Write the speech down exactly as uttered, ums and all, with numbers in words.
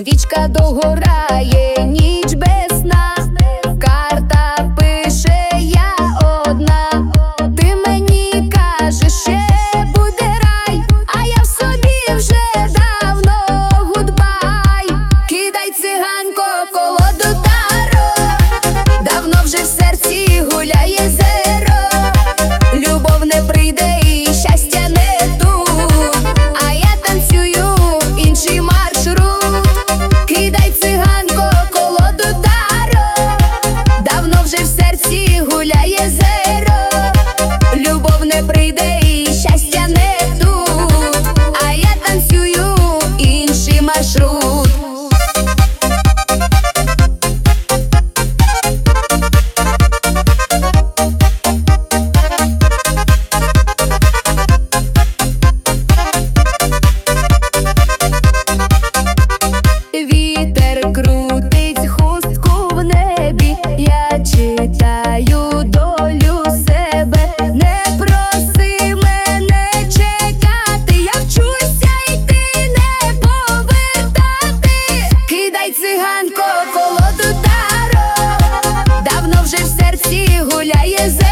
свічка догорає, ніч без сна. Карта пише я одна. Ти мені кажеш, ще буде рай, а я в собі вже давно гудбай. Кидай, циганко, колоду таро, давно вже в серці гуляє зеро. Любов не прийде і щастя не тут, а я танцюю інший маршрут. Кидай, циганко, колоду таро, давно вже в серці гуляє зеро. Любов не прийде і щастя не тут, а я танцюю інший маршрут. Вітер крутить хустку в небі, я читаю долю себе. Не проси мене чекати, я вчуся йти, не повертати. Кидай, циганко, колоду таро, давно вже в серці гуляє зеро.